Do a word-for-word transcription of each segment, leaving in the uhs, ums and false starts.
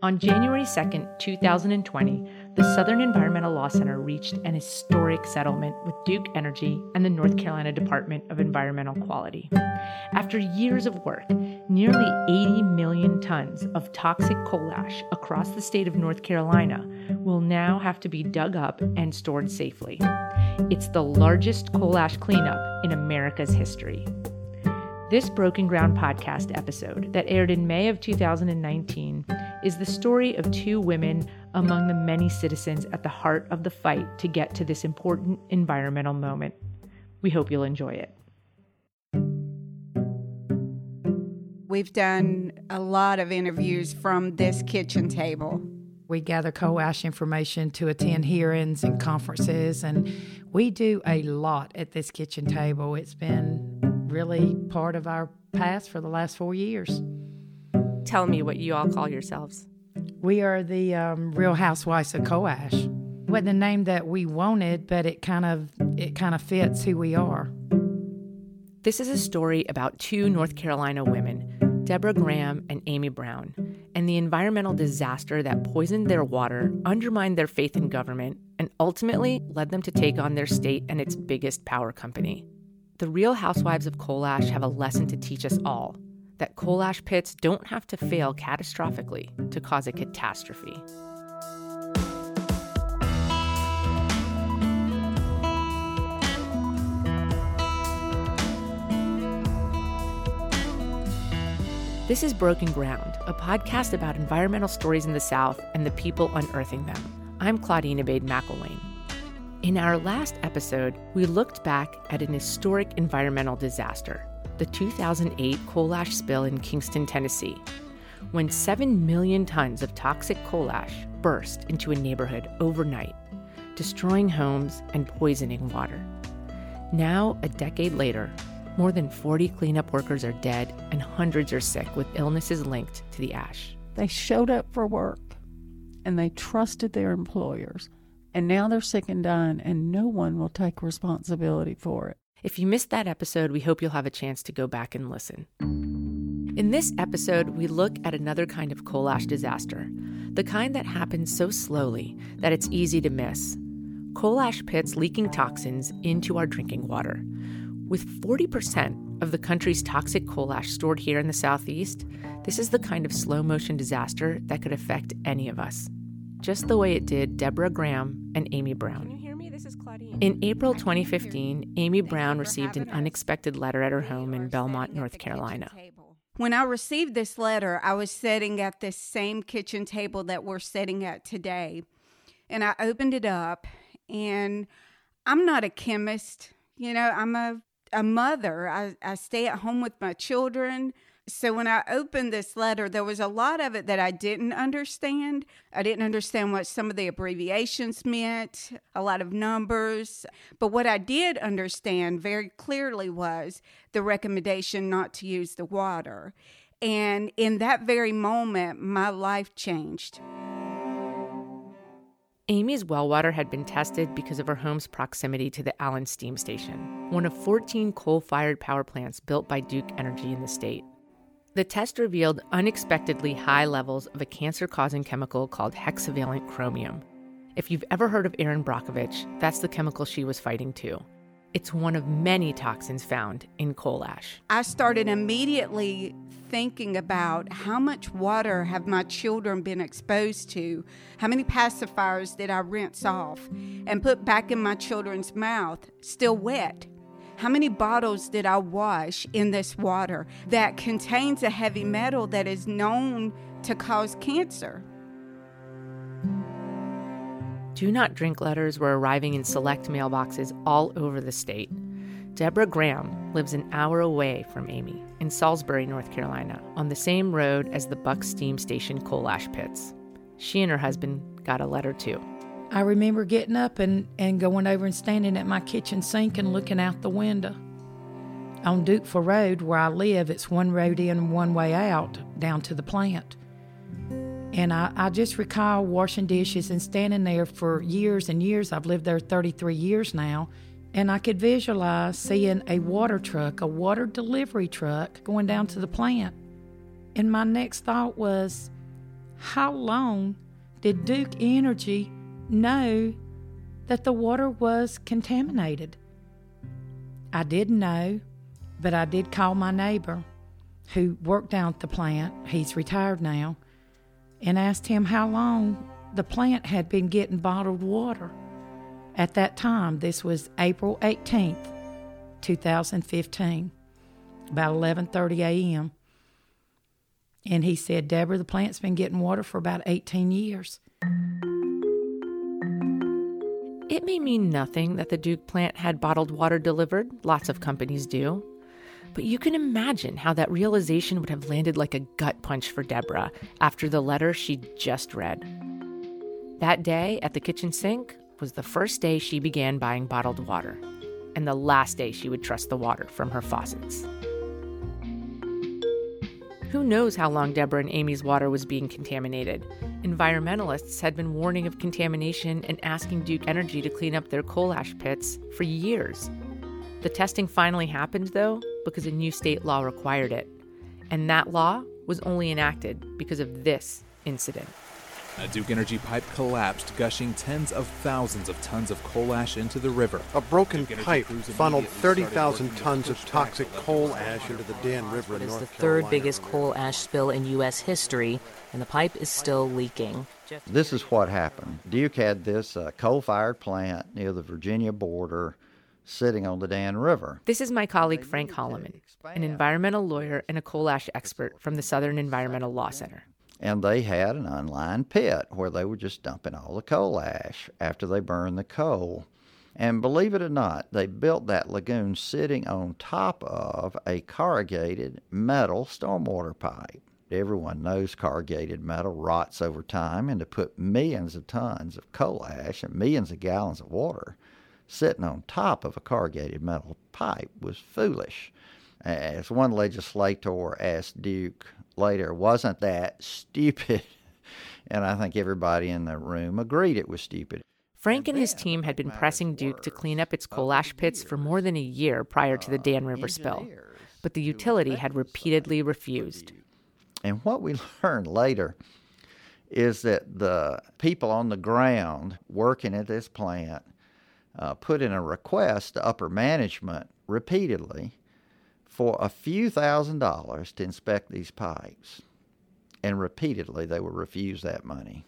On January second, two thousand twenty, the Southern Environmental Law Center reached an historic settlement with Duke Energy and the North Carolina Department of Environmental Quality. After years of work, nearly eighty million tons of toxic coal ash across the state of North Carolina will now have to be dug up and stored safely. It's the largest coal ash cleanup in America's history. This Broken Ground podcast episode that aired in May of two thousand nineteen is the story of two women among the many citizens at the heart of the fight to get to this important environmental moment. We hope you'll enjoy it. We've done a lot of interviews from this kitchen table. We gather coal ash information to attend hearings and conferences, and we do a lot at this kitchen table. It's been really part of our past for the last four years. Tell me what you all call yourselves. We are the um, Real Housewives of Coal Ash. Wasn't the name that we wanted, but it kind of it kind of fits who we are. This is a story about two North Carolina women, Deborah Graham and Amy Brown, and the environmental disaster that poisoned their water, undermined their faith in government, and ultimately led them to take on their state and its biggest power company. The Real Housewives of Coal Ash have a lesson to teach us all, that coal ash pits don't have to fail catastrophically to cause a catastrophe. This is Broken Ground, a podcast about environmental stories in the South and the people unearthing them. I'm Claudine Abade McElwain. In our last episode, we looked back at an historic environmental disaster, the two thousand eight coal ash spill in Kingston, Tennessee, when seven million tons of toxic coal ash burst into a neighborhood overnight, destroying homes and poisoning water. Now, a decade later, more than forty cleanup workers are dead and hundreds are sick with illnesses linked to the ash. They showed up for work and they trusted their employers, and now they're sick and dying and no one will take responsibility for it. If you missed that episode, we hope you'll have a chance to go back and listen. In this episode, we look at another kind of coal ash disaster, the kind that happens so slowly that it's easy to miss. Coal ash pits leaking toxins into our drinking water. With forty percent of the country's toxic coal ash stored here in the Southeast, this is the kind of slow-motion disaster that could affect any of us, just the way it did Deborah Graham and Amy Brown. Can you hear me? This is Claudine. In April twenty fifteen, Amy Brown received an unexpected letter at her home in Belmont, North Carolina. When I received this letter, I was sitting at this same kitchen table that we're sitting at today. And I opened it up, and I'm not a chemist. You know, I'm a, a mother. I, I stay at home with my children. So when I opened this letter, there was a lot of it that I didn't understand. I didn't understand what some of the abbreviations meant, a lot of numbers. But what I did understand very clearly was the recommendation not to use the water. And in that very moment, my life changed. Amy's well water had been tested because of her home's proximity to the Allen Steam Station, one of fourteen coal-fired power plants built by Duke Energy in the state. The test revealed unexpectedly high levels of a cancer-causing chemical called hexavalent chromium. If you've ever heard of Erin Brockovich, that's the chemical she was fighting too. It's one of many toxins found in coal ash. I started immediately thinking about how much water have my children been exposed to? How many pacifiers did I rinse off and put back in my children's mouth, still wet? How many bottles did I wash in this water that contains a heavy metal that is known to cause cancer? Do not drink letters were arriving in select mailboxes all over the state. Deborah Graham lives an hour away from Amy in Salisbury, North Carolina, on the same road as the Buck Steam Station coal ash pits. She and her husband got a letter too. I remember getting up and, and going over and standing at my kitchen sink and looking out the window. On Dukeville Road, where I live, it's one road in, one way out, down to the plant. And I, I just recall washing dishes and standing there for years and years. I've lived there thirty-three years now. And I could visualize seeing a water truck, a water delivery truck, going down to the plant. And my next thought was, how long did Duke Energy know that the water was contaminated? I didn't know, but I did call my neighbor who worked down at the plant, he's retired now, and asked him how long the plant had been getting bottled water. At that time, this was April eighteenth, two thousand fifteen, about eleven thirty a.m. And he said, Deborah, the plant's been getting water for about eighteen years. It may mean nothing that the Duke plant had bottled water delivered. Lots of companies do. But you can imagine how that realization would have landed like a gut punch for Deborah after the letter she'd just read. That day at the kitchen sink was the first day she began buying bottled water, and the last day she would trust the water from her faucets. Who knows how long Deborah and Amy's water was being contaminated? Environmentalists had been warning of contamination and asking Duke Energy to clean up their coal ash pits for years. The testing finally happened, though, because a new state law required it. And that law was only enacted because of this incident. A Duke Energy pipe collapsed, gushing tens of thousands of tons of coal ash into the river. A broken pipe funneled thirty thousand tons of toxic coal ash into the Dan River in North Carolina. It's the third biggest coal ash spill in U S history, and the pipe is still leaking. This is what happened. Duke had this uh, coal-fired plant near the Virginia border sitting on the Dan River. This is my colleague Frank Holloman, an environmental lawyer and a coal ash expert from the Southern Environmental Law Center. And they had an unlined pit where they were just dumping all the coal ash after they burned the coal. And believe it or not, they built that lagoon sitting on top of a corrugated metal stormwater pipe. Everyone knows corrugated metal rots over time, and to put millions of tons of coal ash and millions of gallons of water sitting on top of a corrugated metal pipe was foolish. As one legislator asked Duke later, wasn't that stupid? And I think everybody in the room agreed it was stupid. Frank and his team had been pressing Duke to clean up its coal ash pits for more than a year prior to the Dan River spill, but the utility had repeatedly refused. And what we learned later is that the people on the ground working at this plant uh, put in a request to upper management repeatedly for a few thousand dollars to inspect these pipes. And repeatedly, they would refuse that money.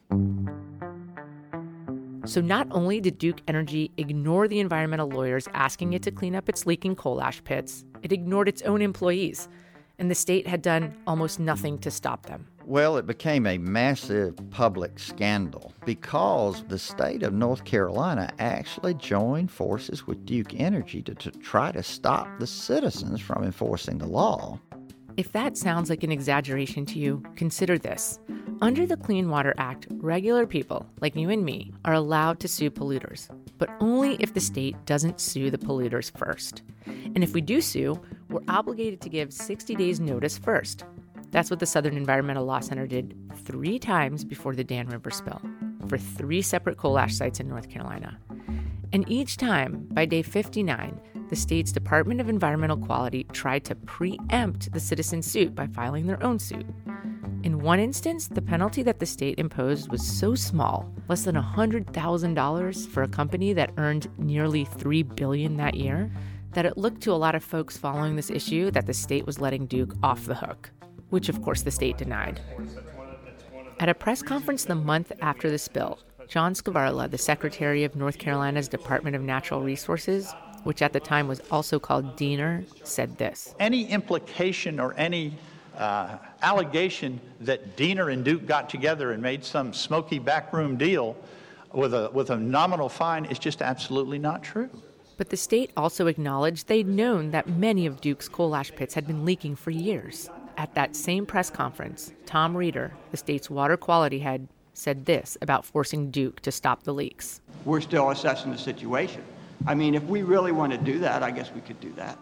So not only did Duke Energy ignore the environmental lawyers asking it to clean up its leaking coal ash pits, it ignored its own employees, and the state had done almost nothing to stop them. Well, it became a massive public scandal because the state of North Carolina actually joined forces with Duke Energy to, to try to stop the citizens from enforcing the law. If that sounds like an exaggeration to you, consider this. Under the Clean Water Act, regular people, like you and me, are allowed to sue polluters, but only if the state doesn't sue the polluters first. And if we do sue, we're obligated to give sixty days notice first. That's what the Southern Environmental Law Center did three times before the Dan River spill, for three separate coal ash sites in North Carolina. And each time, by day fifty-nine, the state's Department of Environmental Quality tried to preempt the citizen suit by filing their own suit. In one instance, the penalty that the state imposed was so small, less than one hundred thousand dollars for a company that earned nearly three billion dollars that year, that it looked to a lot of folks following this issue that the state was letting Duke off the hook, which of course the state denied. At a press conference the month after the spill, John Skvarla, the Secretary of North Carolina's Department of Natural Resources, which at the time was also called D E N R, said this. Any implication or any uh, allegation that D E N R and Duke got together and made some smoky backroom deal with a with a nominal fine is just absolutely not true. But the state also acknowledged they'd known that many of Duke's coal ash pits had been leaking for years. At that same press conference, Tom Reeder, the state's water quality head, said this about forcing Duke to stop the leaks. We're still assessing the situation. I mean, if we really want to do that, I guess we could do that.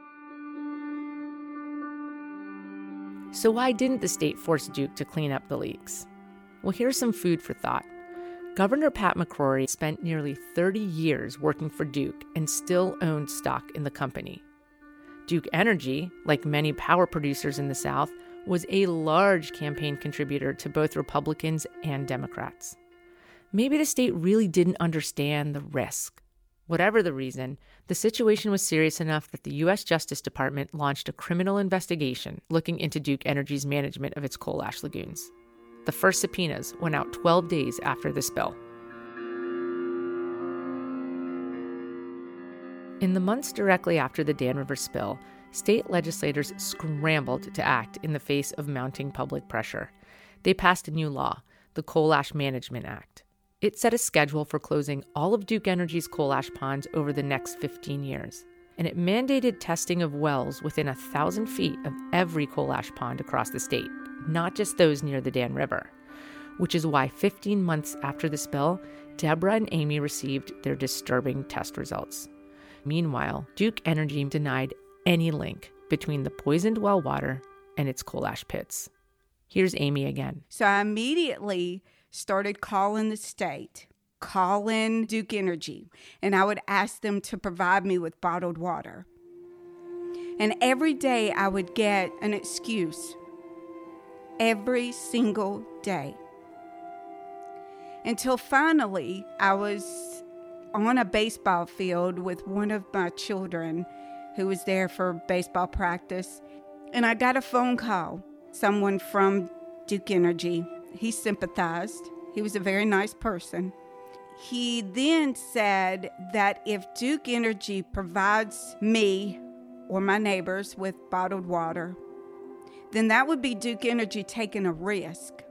So why didn't the state force Duke to clean up the leaks? Well, here's some food for thought. Governor Pat McCrory spent nearly thirty years working for Duke and still owned stock in the company. Duke Energy, like many power producers in the South, was a large campaign contributor to both Republicans and Democrats. Maybe the state really didn't understand the risk. Whatever the reason, the situation was serious enough that the U S Justice Department launched a criminal investigation looking into Duke Energy's management of its coal ash lagoons. The first subpoenas went out twelve days after the spill. In the months directly after the Dan River spill, state legislators scrambled to act in the face of mounting public pressure. They passed a new law, the Coal Ash Management Act. It set a schedule for closing all of Duke Energy's coal ash ponds over the next fifteen years, and it mandated testing of wells within a thousand feet of every coal ash pond across the state, not just those near the Dan River, which is why fifteen months after the spill, Deborah and Amy received their disturbing test results. Meanwhile, Duke Energy denied any link between the poisoned well water and its coal ash pits. Here's Amy again. So I immediately started calling the state, calling Duke Energy, and I would ask them to provide me with bottled water. And every day I would get an excuse. Every single day. Until finally I was on a baseball field with one of my children who was there for baseball practice, and I got a phone call, someone from Duke Energy. He sympathized. He was a very nice person. He then said that if Duke Energy provides me or my neighbors with bottled water, then that would be Duke Energy taking a risk.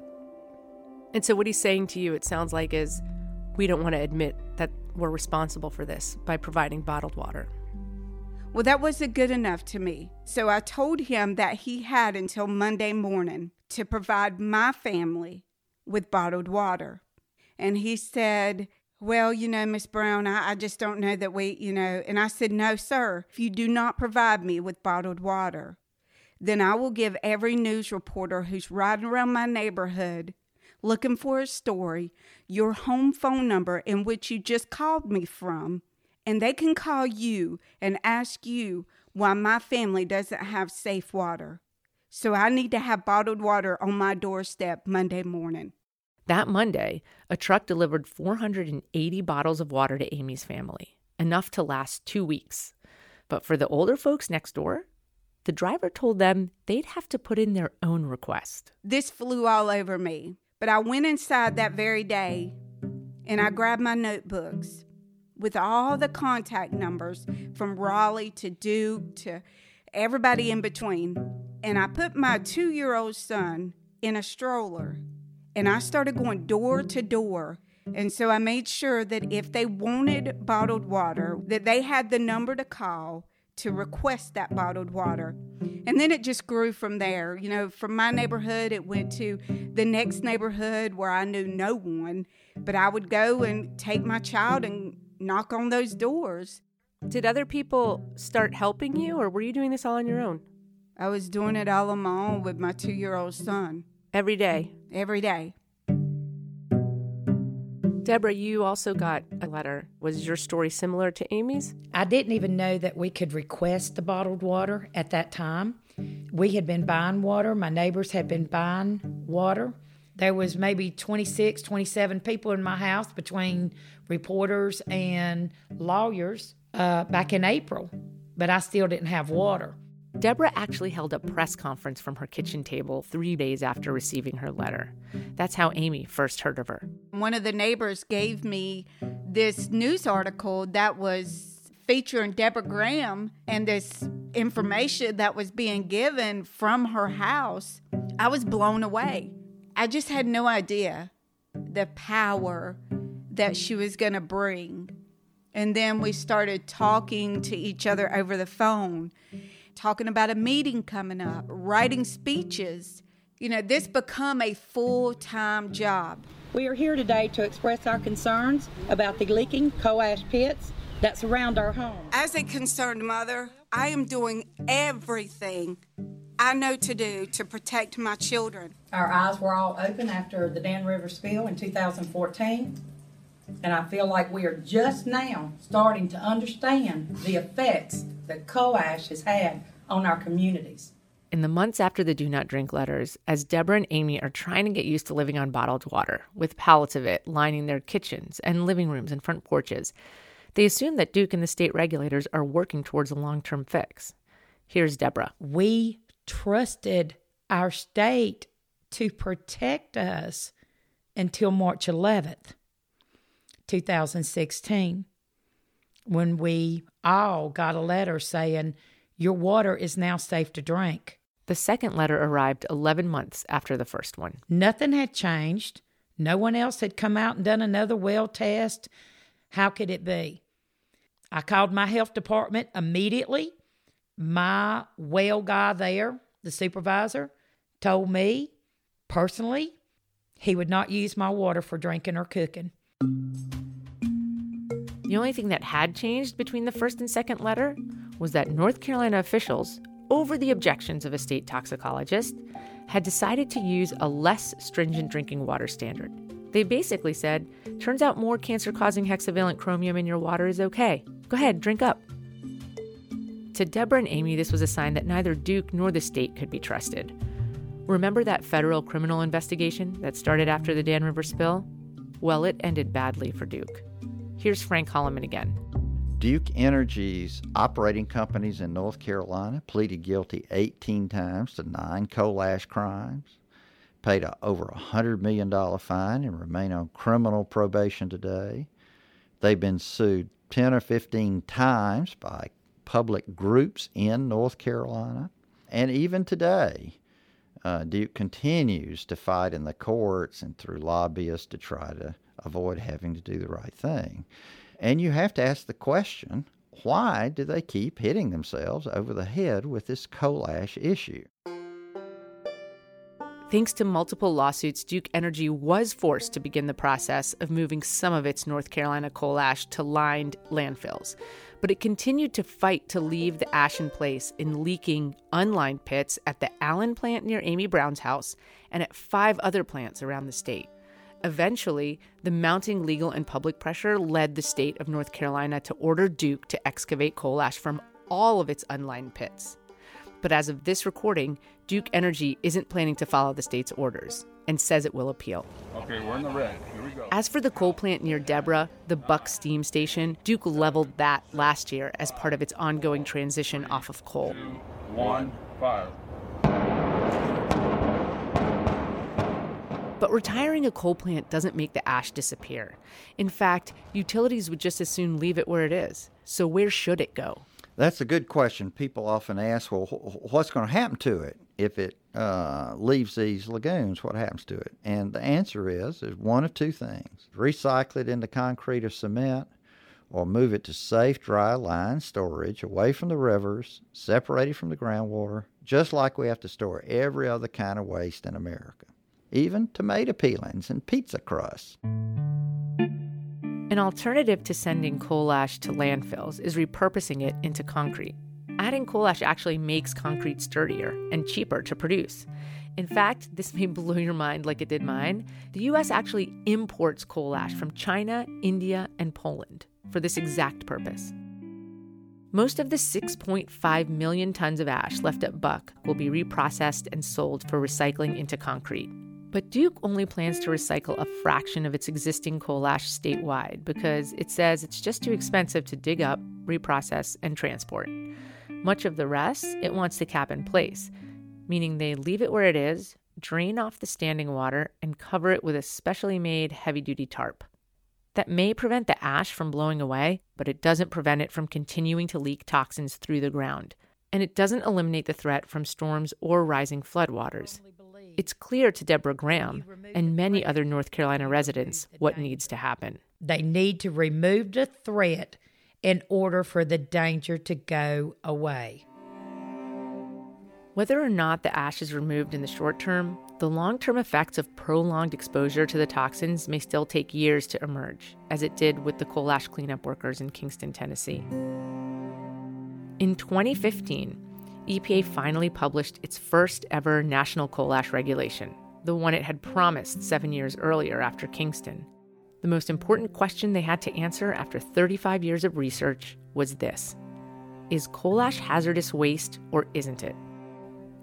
And so what he's saying to you, it sounds like, is we don't want to admit that we're responsible for this by providing bottled water. Well, that wasn't good enough to me. So I told him that he had until Monday morning to provide my family with bottled water. And he said, well, you know, Miss Brown, I, I just don't know that we, you know. And I said, no, sir, if you do not provide me with bottled water, then I will give every news reporter who's riding around my neighborhood looking for a story your home phone number in which you just called me from, and they can call you and ask you why my family doesn't have safe water. So I need to have bottled water on my doorstep Monday morning. That Monday, a truck delivered four hundred eighty bottles of water to Amy's family, enough to last two weeks. But for the older folks next door, the driver told them they'd have to put in their own request. This flew all over me, but I went inside that very day and I grabbed my notebooks with all the contact numbers from Raleigh to Duke to everybody in between. And I put my two-year-old son in a stroller and I started going door to door. And so I made sure that if they wanted bottled water, that they had the number to call to request that bottled water. And then it just grew from there. You know, from my neighborhood, it went to the next neighborhood where I knew no one. But I would go and take my child and knock on those doors. Did other people start helping you, or were you doing this all on your own? I was doing it all on my own with my two-year-old son. Every day? Every day. Deborah, you also got a letter. Was your story similar to Amy's? I didn't even know that we could request the bottled water at that time. We had been buying water. My neighbors had been buying water. There was maybe twenty-six, twenty-seven people in my house between reporters and lawyers uh, back in April, but I still didn't have water. Deborah actually held a press conference from her kitchen table three days after receiving her letter. That's how Amy first heard of her. One of the neighbors gave me this news article that was featuring Deborah Graham and this information that was being given from her house. I was blown away. I just had no idea the power that she was going to bring. And then we started talking to each other over the phone, talking about a meeting coming up, writing speeches. You know, this become a full-time job. We are here today to express our concerns about the leaking coal ash pits that surround our home. As a concerned mother, I am doing everything I know to do to protect my children. Our eyes were all open after the Dan River spill in two thousand fourteen, and I feel like we are just now starting to understand the effects that coal ash has had on our communities. in the months after the do not drink letters, as Deborah and Amy are trying to get used to living on bottled water, with pallets of it lining their kitchens and living rooms and front porches, they assume that Duke and the state regulators are working towards a long-term fix. Here's Deborah. We trusted our state to protect us until March eleventh, two thousand sixteen, when we all got a letter saying, your water is now safe to drink. The second letter arrived eleven months after the first one. Nothing had changed. No one else had come out and done another well test. How could it be? I called my health department immediately. My well guy there, the supervisor, told me personally he would not use my water for drinking or cooking. The only thing that had changed between the first and second letter was that North Carolina officials, over the objections of a state toxicologist, had decided to use a less stringent drinking water standard. They basically said, turns out more cancer-causing hexavalent chromium in your water is okay. Go ahead, drink up. To Deborah and Amy, this was a sign that neither Duke nor the state could be trusted. Remember that federal criminal investigation that started after the Dan River spill? Well, it ended badly for Duke. Here's Frank Holloman again. Duke Energy's operating companies in North Carolina pleaded guilty eighteen times to nine coal ash crimes, paid a, over a one hundred million dollars fine, and remain on criminal probation today. They've been sued ten or fifteen times by public groups in North Carolina. And even today, uh, Duke continues to fight in the courts and through lobbyists to try to avoid having to do the right thing. And you have to ask the question, why do they keep hitting themselves over the head with this coal ash issue? Thanks to multiple lawsuits, Duke Energy was forced to begin the process of moving some of its North Carolina coal ash to lined landfills. But it continued to fight to leave the ash in place in leaking, unlined pits at the Allen plant near Amy Brown's house and at five other plants around the state. Eventually, the mounting legal and public pressure led the state of North Carolina to order Duke to excavate coal ash from all of its unlined pits. But as of this recording, Duke Energy isn't planning to follow the state's orders and says it will appeal. Okay, we're in the red. Here we go. As for the coal plant near Deborah, the Buck Steam Station, Duke leveled that last year as part of its ongoing transition off of coal. Two, one, fire. But retiring a coal plant doesn't make the ash disappear. In fact, utilities would just as soon leave it where it is. So where should it go? That's a good question. People often ask, well, what's going to happen to it if it uh, leaves these lagoons? What happens to it? And the answer is, is one of two things. Recycle it into concrete or cement, or move it to safe, dry line storage away from the rivers, separated from the groundwater, just like we have to store every other kind of waste in America, even tomato peelings and pizza crusts. An alternative to sending coal ash to landfills is repurposing it into concrete. Adding coal ash actually makes concrete sturdier and cheaper to produce. In fact, this may blow your mind like it did mine. The U S actually imports coal ash from China, India, and Poland for this exact purpose. Most of the six point five million tons of ash left at Buck will be reprocessed and sold for recycling into concrete. But Duke only plans to recycle a fraction of its existing coal ash statewide because it says it's just too expensive to dig up, reprocess, and transport. Much of the rest it wants to cap in place, meaning they leave it where it is, drain off the standing water, and cover it with a specially made heavy-duty tarp. That may prevent the ash from blowing away, but it doesn't prevent it from continuing to leak toxins through the ground. And it doesn't eliminate the threat from storms or rising floodwaters. It's clear to Deborah Graham and many other North Carolina residents what needs to happen. They need to remove the threat in order for the danger to go away. Whether or not the ash is removed in the short term, the long-term effects of prolonged exposure to the toxins may still take years to emerge, as it did with the coal ash cleanup workers in Kingston, Tennessee. In twenty fifteen, E P A finally published its first ever national coal ash regulation, the one it had promised seven years earlier after Kingston. The most important question they had to answer after thirty-five years of research was this: is coal ash hazardous waste or isn't it?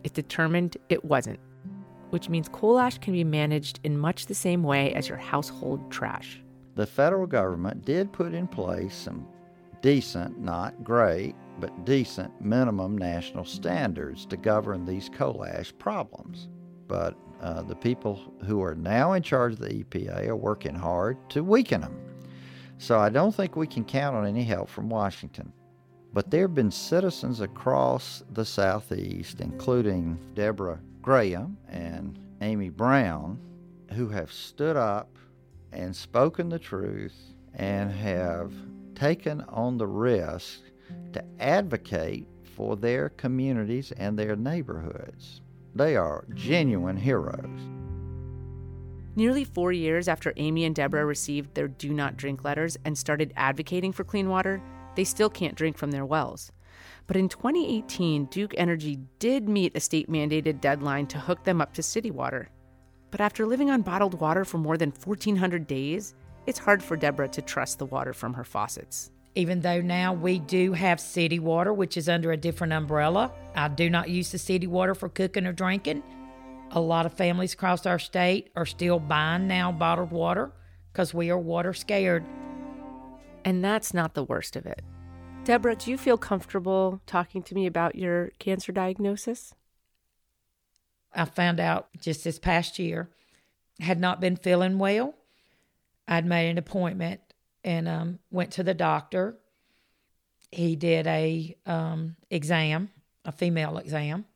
it determined it wasn't, which means coal ash can be managed in much the same way as your household trash. The federal government did put in place some decent, not great, but decent minimum national standards to govern these coal ash problems. But uh, the people who are now in charge of the E P A are working hard to weaken them. So I don't think we can count on any help from Washington. But there have been citizens across the Southeast, including Deborah Graham and Amy Brown, who have stood up and spoken the truth and have taken on the risk to advocate for their communities and their neighborhoods. They are genuine heroes. Nearly four years after Amy and Deborah received their do not drink letters and started advocating for clean water, they still can't drink from their wells. But in twenty eighteen, Duke Energy did meet a state-mandated deadline to hook them up to city water. But after living on bottled water for more than fourteen hundred days, it's hard for Deborah to trust the water from her faucets. Even though now we do have city water, which is under a different umbrella, I do not use the city water for cooking or drinking. A lot of families across our state are still buying now bottled water because we are water scared. And that's not the worst of it. Deborah, do you feel comfortable talking to me about your cancer diagnosis? I found out just this past year, had not been feeling well. I'd made an appointment and um, went to the doctor. He did a um, exam, a female exam.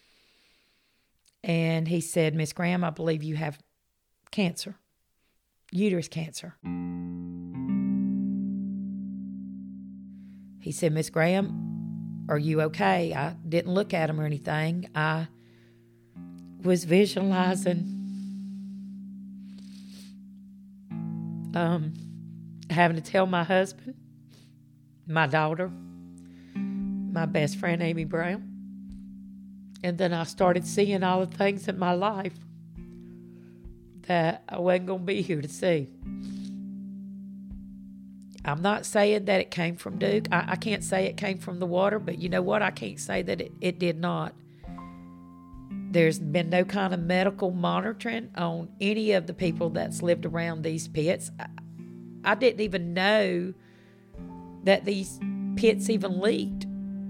And he said, Miss Graham, I believe you have cancer, uterus cancer. He said, Miss Graham, are you okay? I didn't look at him or anything. I was visualizing um, having to tell my husband, my daughter, my best friend, Amy Brown. And then I started seeing all the things in my life that I wasn't going to be here to see. I'm not saying that it came from Duke. I, I can't say it came from the water, but you know what? I can't say that it, it did not. There's been no kind of medical monitoring on any of the people that's lived around these pits. I, I didn't even know that these pits even leaked.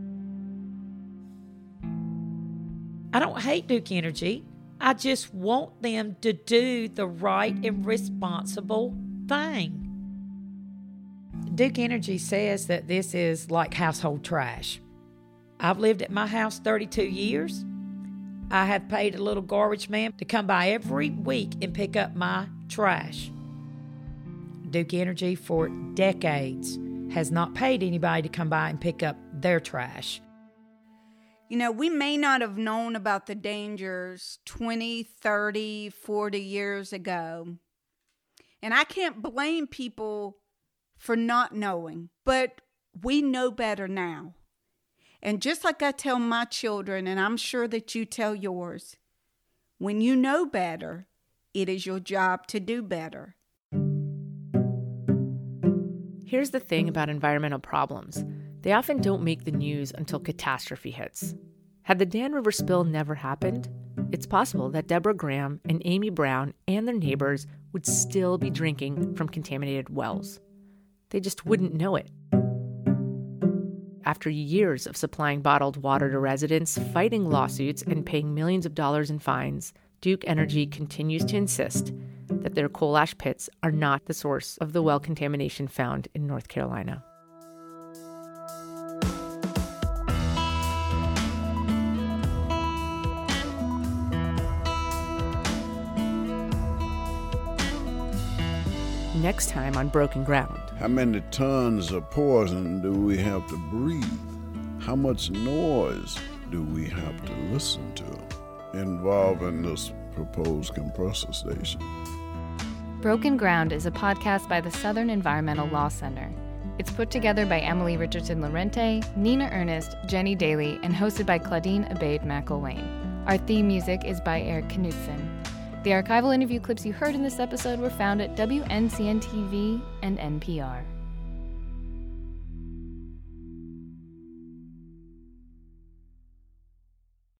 I don't hate Duke Energy. I just want them to do the right and responsible thing. Duke Energy says that this is like household trash. I've lived at my house thirty-two years. I have paid a little garbage man to come by every week and pick up my trash. Duke Energy for decades has not paid anybody to come by and pick up their trash. You know, we may not have known about the dangers twenty, thirty, forty years ago. And I can't blame people for not knowing, but we know better now. And just like I tell my children, and I'm sure that you tell yours, when you know better, it is your job to do better. Here's the thing about environmental problems. They often don't make the news until catastrophe hits. Had the Dan River spill never happened, it's possible that Deborah Graham and Amy Brown and their neighbors would still be drinking from contaminated wells. They just wouldn't know it. After years of supplying bottled water to residents, fighting lawsuits, and paying millions of dollars in fines, Duke Energy continues to insist that their coal ash pits are not the source of the well contamination found in North Carolina. Next time on Broken Ground. How many tons of poison do we have to breathe? How much noise do we have to listen to involving this proposed compressor station? Broken Ground is a podcast by the Southern Environmental Law Center. It's put together by Emily Richardson-Lorente, Nina Ernest, Jenny Daly, and hosted by Claudine Abaid-McElwain. Our theme music is by Eric Knudsen. The archival interview clips you heard in this episode were found at W N C N T V and N P R.